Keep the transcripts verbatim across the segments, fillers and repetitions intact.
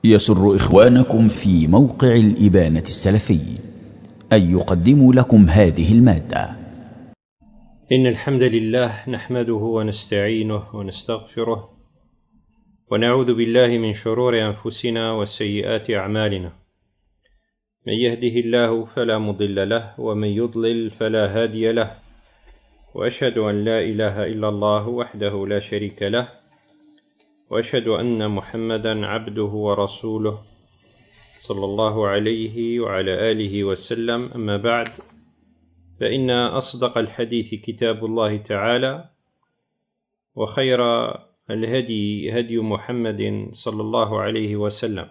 يسر إخوانكم في موقع الإبانة السلفي أن يقدموا لكم هذه المادة. إن الحمد لله نحمده ونستعينه ونستغفره ونعوذ بالله من شرور أنفسنا وسيئات أعمالنا، من يهده الله فلا مضل له ومن يضلل فلا هادي له، وأشهد أن لا إله إلا الله وحده لا شريك له، وأشهد أن محمدا عبده ورسوله صلى الله عليه وعلى آله وسلم. أما بعد، فإن أصدق الحديث كتاب الله تعالى، وخير الهدي هدي محمد صلى الله عليه وسلم،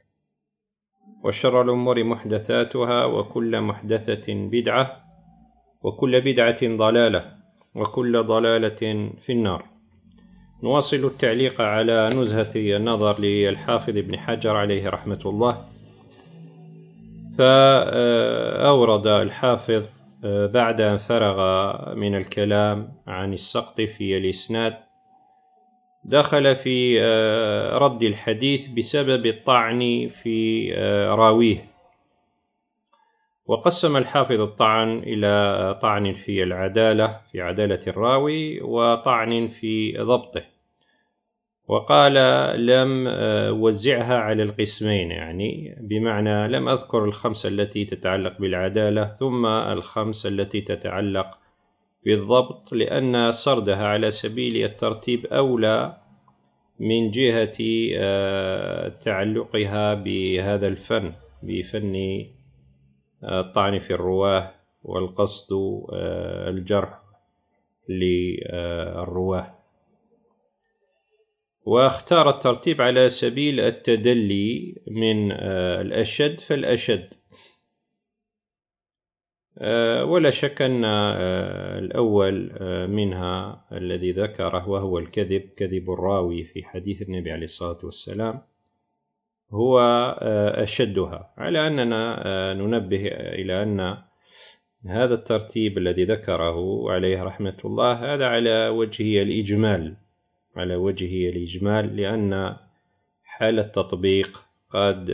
وشر الأمور محدثاتها، وكل محدثة بدعة، وكل بدعة ضلالة، وكل ضلالة في النار. نواصل التعليق على نزهة النظر للحافظ ابن حجر عليه رحمة الله. فأورد الحافظ بعد أن فرغ من الكلام عن السقط في الإسناد، دخل في رد الحديث بسبب الطعن في راويه، وقسم الحافظ الطعن إلى طعن في العدالة في عدالة الراوي، وطعن في ضبطه، وقال لم وزعها على القسمين، يعني بمعنى لم أذكر الخمسة التي تتعلق بالعدالة ثم الخمسة التي تتعلق بالضبط، لأن سردها على سبيل الترتيب أولى من جهة تعلقها بهذا الفن، بفن الطعن في الرواه، والقصد الجرح للرواه. واختار الترتيب على سبيل التدلي من الأشد فالأشد، ولا شك أن الأول منها الذي ذكره وهو الكذب، كذب الراوي في حديث النبي عليه الصلاة والسلام، هو أشدها، على أننا ننبه إلى أن هذا الترتيب الذي ذكره عليه رحمة الله هذا على وجه الإجمال، على وجه الإجمال، لأن حال التطبيق قد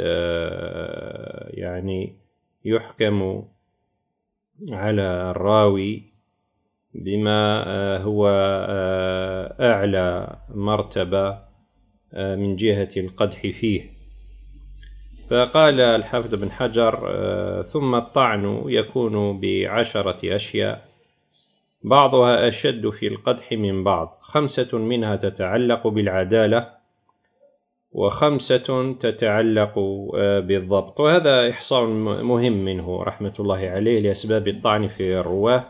يعني يحكم على الراوي بما هو أعلى مرتبة من جهة القدح فيه. فقال الحافظ بن حجر: ثم الطعن يكون بعشرة أشياء، بعضها أشد في القدح من بعض، خمسة منها تتعلق بالعدالة، وخمسة تتعلق بالضبط. وهذا إحصاء مهم منه رحمة الله عليه لأسباب الطعن في الرواه،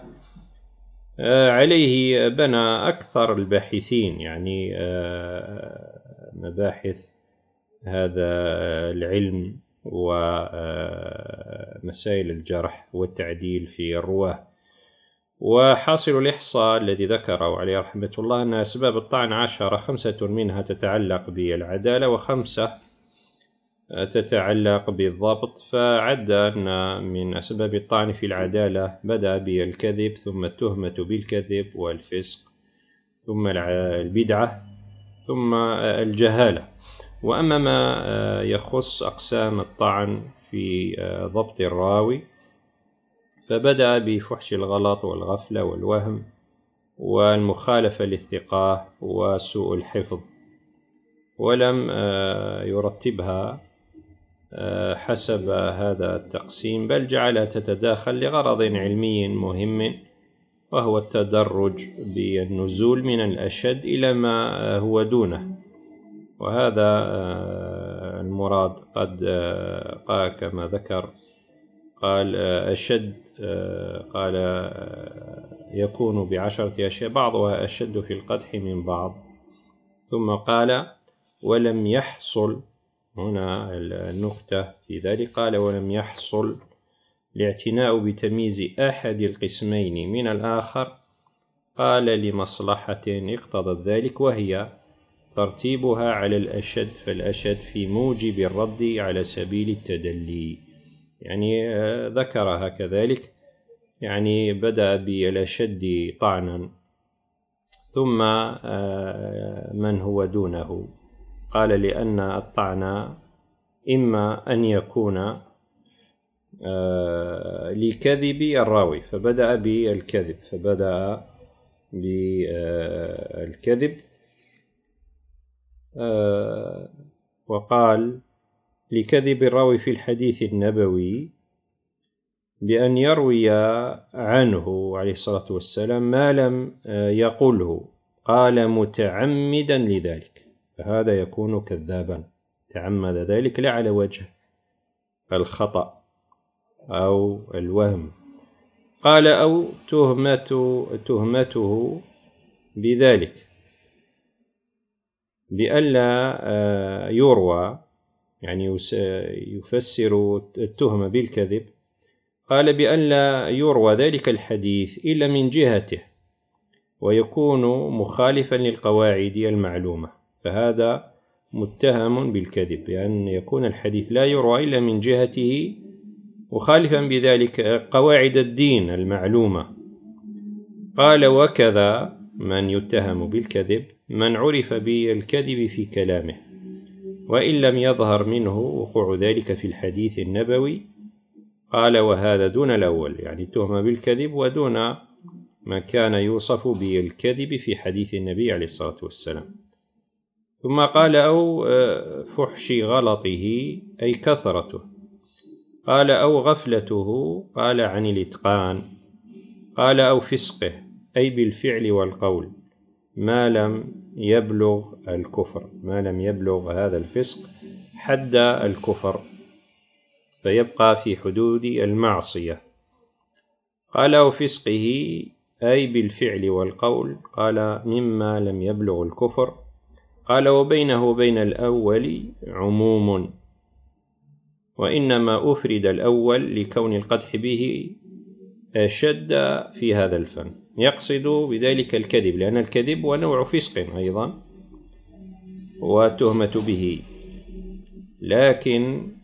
عليه بنى أكثر الباحثين، يعني مباحث هذا العلم ومسائل الجرح والتعديل في الرواه. وحاصل الإحصاء الذي ذكره عليه رحمة الله أن أسباب الطعن عشرة، خمسة منها تتعلق بالعدالة، وخمسة تتعلق بالضبط. فعد أن من أسباب الطعن في العدالة بدأ بالكذب، ثم التهمة بالكذب والفسق، ثم البدعة، ثم الجهالة. وأما ما يخص أقسام الطعن في ضبط الراوي، فبدأ بفحش الغلط والغفلة والوهم والمخالفة للثقة وسوء الحفظ، ولم يرتبها حسب هذا التقسيم، بل جعلها تتداخل لغرض علمي مهم، وهو التدرج بالنزول من الأشد إلى ما هو دونه. وهذا المراد قد قال كما ذكر، قال أشد، قال يكون بعشرة أشياء، بعضها أشد في القدح من بعض. ثم قال: ولم يحصل، هنا النقطة في ذلك، قال: ولم يحصل الاعتناء بتمييز أحد القسمين من الآخر، قال لمصلحة اقتضت ذلك، وهي ترتيبها على الأشد فالأشد في موجب الرد على سبيل التدلي. يعني ذكرها كذلك، يعني بدأ بالأشد طعنا، ثم من هو دونه، قال لأن الطعن إما أن يكون لكذب الراوي فبدأ بالكذب فبدأ بالكذب وقال لكذب الراوي في الحديث النبوي بأن يروي عنه عليه الصلاة والسلام ما لم يقله، قال متعمدا لذلك، فهذا يكون كذابا، تعمد ذلك لا على وجه الخطأ أو الوهم. قال أو تهمة تهمته بذلك بألا يروى، يعني يفسر التهمة بالكذب، قال بألا يروى ذلك الحديث إلا من جهته ويكون مخالفا للقواعد المعلومة، فهذا متهم بالكذب، بأن يكون الحديث لا يروى إلا من جهته مخالفا بذلك قواعد الدين المعلومة. قال وكذا من يتهم بالكذب من عرف بالكذب في كلامه وإن لم يظهر منه وقوع ذلك في الحديث النبوي. قال وهذا دون الأول، يعني تهمة بالكذب ودون ما كان يوصف بالكذب في حديث النبي عليه الصلاة والسلام. ثم قال أو فحش غلطه أي كثرته، قال أو غفلته، قال عن الإتقان، قال أو فسقه أي بالفعل والقول ما لم يبلغ الكفر، ما لم يبلغ هذا الفسق حد الكفر فيبقى في حدود المعصية. قال أو فسقه أي بالفعل والقول، قال مما لم يبلغ الكفر. قال وبينه وبين الأول عموم، وإنما أفرد الأول لكون القدح به أشد في هذا الفن، يقصد بذلك الكذب، لأن الكذب ونوع فسق أيضا وتهمة به، لكن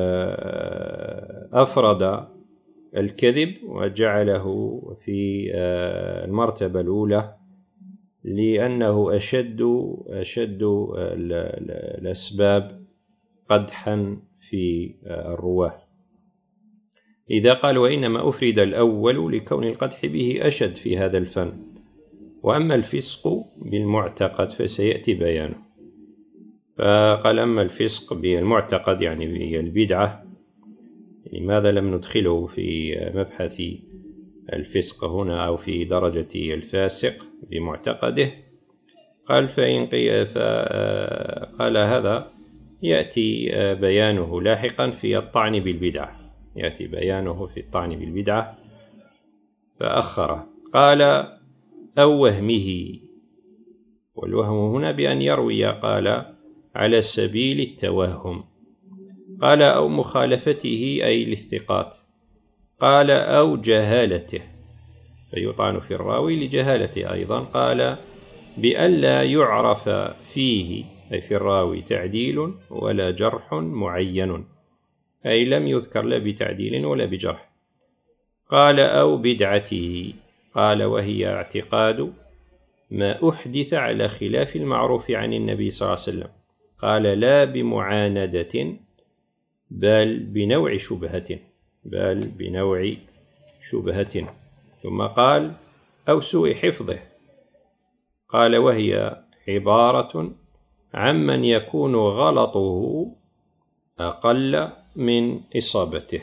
أفرد الكذب وجعله في المرتبة الأولى لأنه أشد أشد الأسباب قدحا في الرواه. إذا قال وإنما أفرد الأول لكون القدح به أشد في هذا الفن، وأما الفسق بالمعتقد فسيأتي بيانه. فقال أما الفسق بالمعتقد يعني بالبدعة، لماذا لم ندخله في مبحث الفسق هنا أو في درجة الفاسق بمعتقده؟ قال فإن قال هذا يأتي بيانه لاحقا في الطعن بالبدعة، يأتي بيانه في الطعن بالبدعة فأخره. قال أو وهمه، والوهم هنا بأن يروي قال على سبيل التوهم. قال أو مخالفته أي الاثقات. قال أو جهالته، فيطعن في الراوي لجهالته أيضا. قال بألا يعرف فيه أي في الراوي تعديل ولا جرح معين، أي لم يذكر لا بتعديل ولا بجرح. قال أو بدعته، قال وهي اعتقاد ما أحدث على خلاف المعروف عن النبي صلى الله عليه وسلم. قال لا بمعاندة بل بنوع شبهة، بل بنوع شبهة. ثم قال أو سوء حفظه، قال وهي عبارة عمن يكون غلطه أقل من إصابته.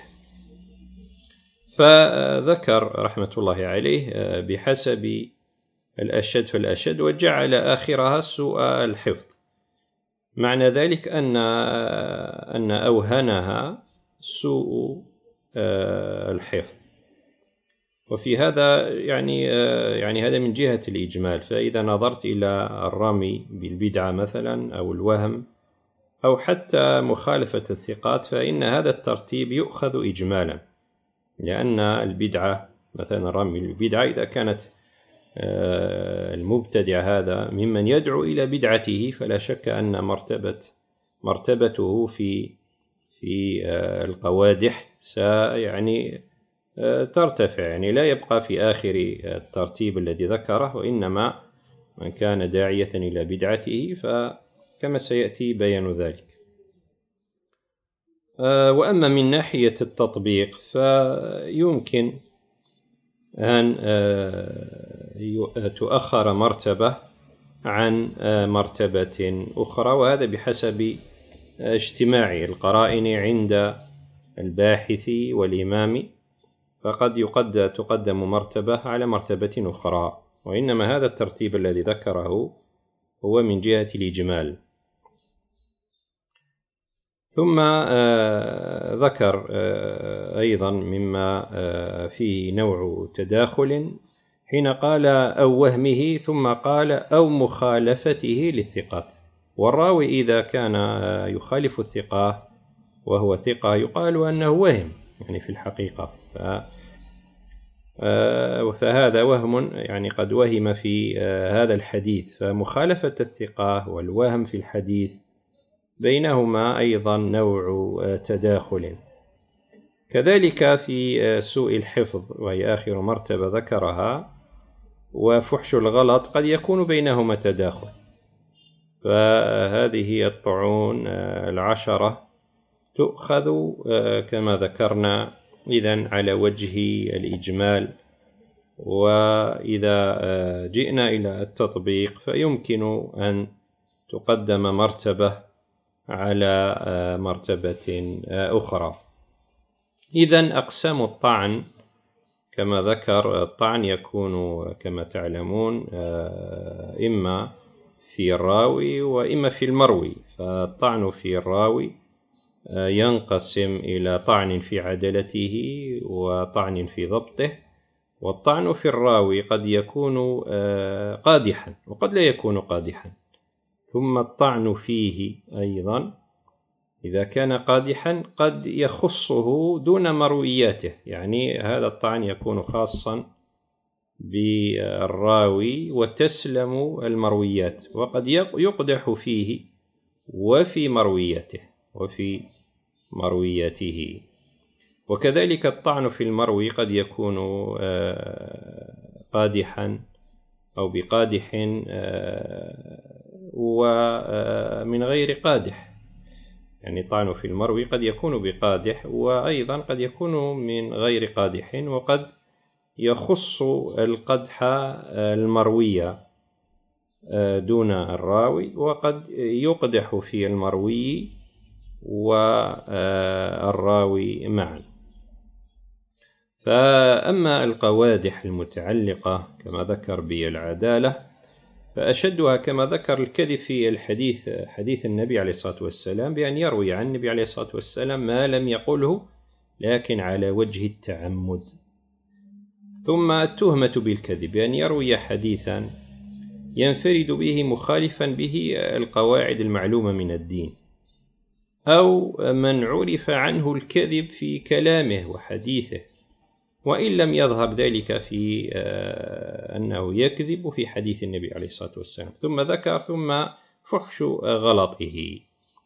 فذكر رحمة الله عليه بحسب الأشد فالأشد، وجعل آخرها سوء الحفظ. معنى ذلك أن أن أوهنها سوء الحفظ. وفي هذا يعني يعني هذا من جهة الإجمال. فإذا نظرت إلى الرمي بالبدعة مثلا أو الوهم أو حتى مخالفة الثقات، فإن هذا الترتيب يؤخذ إجمالا، لأن البدعة مثلا الرمي بالبدعة إذا كانت المبتدع هذا ممن يدعو إلى بدعته فلا شك أن مرتبة مرتبته في في القوادح يعني ترتفع، يعني لا يبقى في آخر الترتيب الذي ذكره، وإنما من كان داعية إلى بدعته فكما سيأتي بيان ذلك. وأما من ناحية التطبيق فيمكن أن تؤخر مرتبة عن مرتبة أخرى، وهذا بحسب اجتماع القرائن عند الباحث والإمام، فقد يقد تقدم مرتبة على مرتبة أخرى، وإنما هذا الترتيب الذي ذكره هو من جهة الإجمال. ثم ذكر أيضا مما فيه نوع تداخل حين قال أو وهمه، ثم قال أو مخالفته للثقات. والراوي إذا كان يخالف الثقة وهو ثقة يقال أنه وهم، يعني في الحقيقة، فهذا وهم، يعني قد وهم في هذا الحديث. فمخالفة الثقة والوهم في الحديث بينهما أيضا نوع تداخل. كذلك في سوء الحفظ، وهي آخر مرتبة ذكرها، وفحش الغلط قد يكون بينهما تداخل. فهذه الطعون العشرة تؤخذ كما ذكرنا إذن على وجه الإجمال، وإذا جئنا إلى التطبيق فيمكن أن تقدم مرتبة على مرتبة أخرى. إذن أقسام الطعن كما ذكر، الطعن يكون كما تعلمون إما في الراوي وإما في المروي. فالطعن في الراوي ينقسم إلى طعن في عدالته وطعن في ضبطه. والطعن في الراوي قد يكون قادحا وقد لا يكون قادحا. ثم الطعن فيه أيضا إذا كان قادحا قد يخصه دون مروياته، يعني هذا الطعن يكون خاصا بالراوي وتسلم المرويات، وقد يقدح فيه وفي مروياته وفي مروياته. وكذلك الطعن في المروي قد يكون قادحا أو بقادح ومن غير قادح، يعني طعن في المروي قد يكون بقادح وأيضا قد يكون من غير قادح، وقد يخص القدح المروي دون الراوي، وقد يقدح في المروي والراوي معا. فأما القوادح المتعلقة كما ذكر بالعدالة فأشدها كما ذكر الكذب في الحديث، حديث النبي عليه الصلاة والسلام، بأن يروي عن النبي عليه الصلاة والسلام ما لم يقله لكن على وجه التعمد. ثم التهمة بالكذب، بأن يروي حديثا ينفرد به مخالفا به القواعد المعلومة من الدين، أو من عرف عنه الكذب في كلامه وحديثه، وإن لم يظهر ذلك في أنه يكذب في حديث النبي عليه الصلاة والسلام. ثم ذكر ثم فحش غلطه،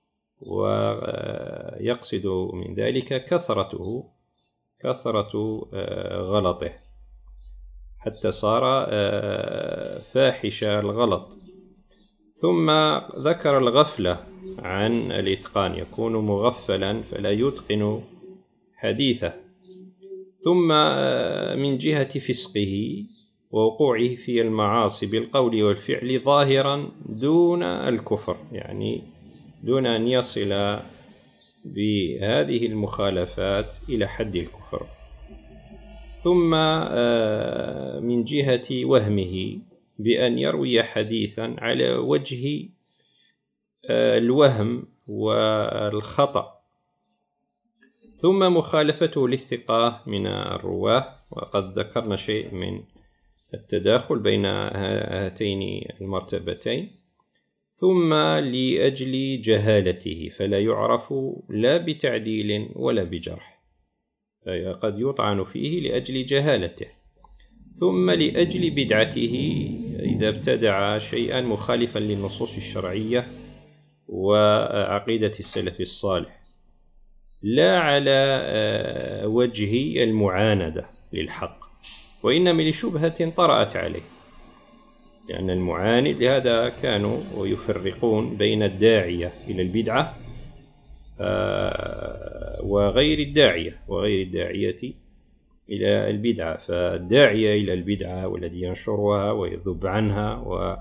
ويقصد من ذلك كثرته كثرة غلطه حتى صار فاحش الغلط. ثم ذكر الغفلة عن الإتقان، يكون مغفلا فلا يتقن حديثه. ثم من جهة فسقه ووقوعه في المعاصي بالقول والفعل ظاهرا دون الكفر، يعني دون أن يصل بهذه المخالفات إلى حد الكفر. ثم من جهة وهمه، بأن يروي حديثا على وجه الوهم والخطأ. ثم مخالفته للثقة من الرواه، وقد ذكرنا شيء من التداخل بين هاتين المرتبتين. ثم لأجل جهالته، فلا يعرف لا بتعديل ولا بجرح، قد يطعن فيه لأجل جهالته. ثم لأجل بدعته، إذا ابتدع شيئا مخالفا للنصوص الشرعية وعقيدة السلف الصالح، لا على وجه المعاندة للحق، وإنما لشبهة طرأت عليه، لأن المعاند لهذا كانوا يفرقون بين الداعية إلى البدعة وغير الداعية وغير الداعية إلى البدعة. فالداعية إلى البدعة والذي ينشرها ويذب عنها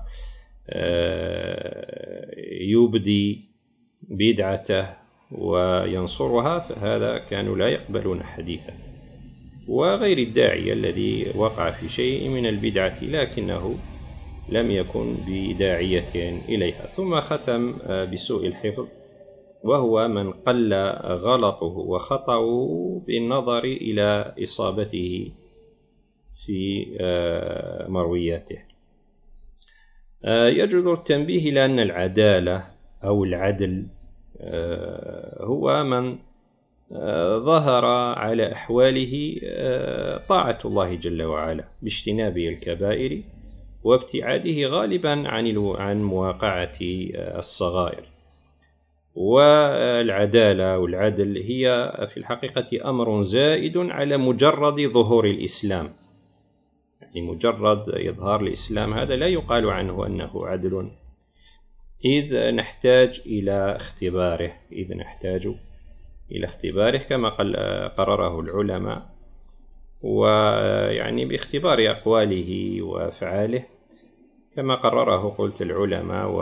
ويبدي بدعته وينصرها، فهذا كانوا لا يقبلون حديثه. وغير الداعية الذي وقع في شيء من البدعة لكنه لم يكن بداعية إليها. ثم ختم بسوء الحفظ، وهو من قل غلطه وخطأه بالنظر إلى إصابته في مروياته. يجدر التنبيه إلى أن العدالة أو العدل هو من ظهر على أحواله طاعة الله جل وعلا باجتنابه الكبائر وابتعاده غالبا عن عن مواقعة الصغائر. والعدالة والعدل هي في الحقيقة أمر زائد على مجرد ظهور الإسلام، يعني مجرد إظهار الإسلام هذا لا يقال عنه أنه عدل، إذ نحتاج إلى اختباره إذ نحتاج إلى اختباره كما قرره العلماء، ويعني باختبار أقواله وأفعاله كما قرره قلت العلماء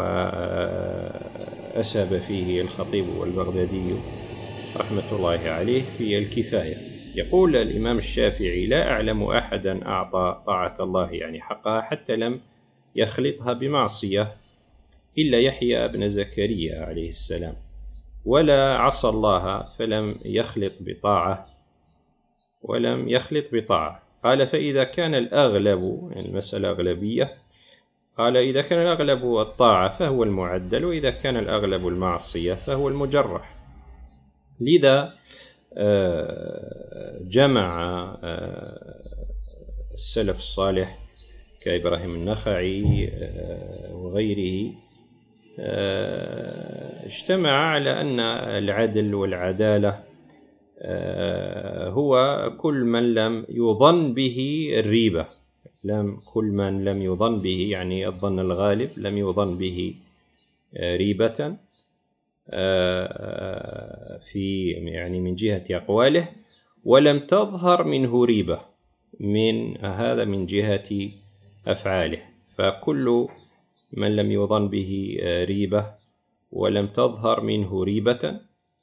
وأساب فيه الخطيب والبغدادي رحمة الله عليه في الكفاية. يقول الإمام الشافعي: لا أعلم أحدا أعطى طاعة الله يعني حقها حتى لم يخلطها بمعصية إلا يحيى بن زكريا عليه السلام، ولا عصى الله فلم يخلط بطاعة ولم يخلط بطاعة. قال: فإذا كان الأغلب، يعني المسألة أغلبية، قال: إذا كان الأغلب الطاعة فهو المعدل، وإذا كان الأغلب المعصية فهو المجرح. لذا جمع السلف الصالح كإبراهيم النخعي وغيره، اجتمع على أن العدل والعدالة هو كل من لم يظن به الريبة، لم كل من لم يظن به يعني الظن الغالب لم يظن به ريبة في يعني من جهة أقواله، ولم تظهر منه ريبة من هذا من جهة أفعاله. فكل من لم يظن به ريبة ولم تظهر منه ريبة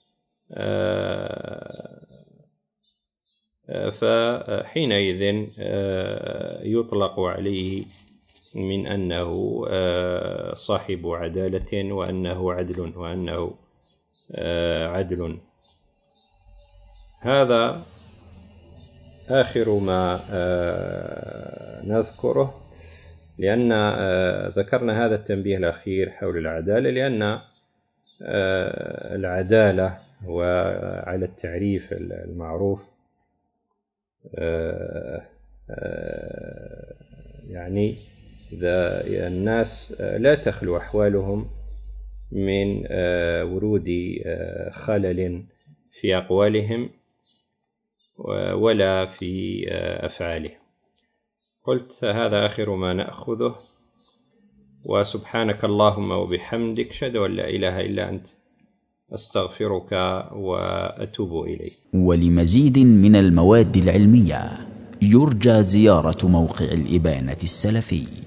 فحينئذ يطلق عليه من أنه صاحب عدالة وأنه عدل وأنه عدل. هذا آخر ما نذكره، لأن ذكرنا هذا التنبيه الأخير حول العدالة لأن العدالة وعلى التعريف المعروف يعني إذا الناس لا تخلو أحوالهم من ورود خلل في أقوالهم ولا في أفعالهم. قلت هذا آخر ما نأخذه، وسبحانك اللهم وبحمدك أشهد أن لا إله إلا أنت أستغفرك وأتوب إليك. ولمزيد من المواد العلمية يرجى زيارة موقع الإبانة السلفي.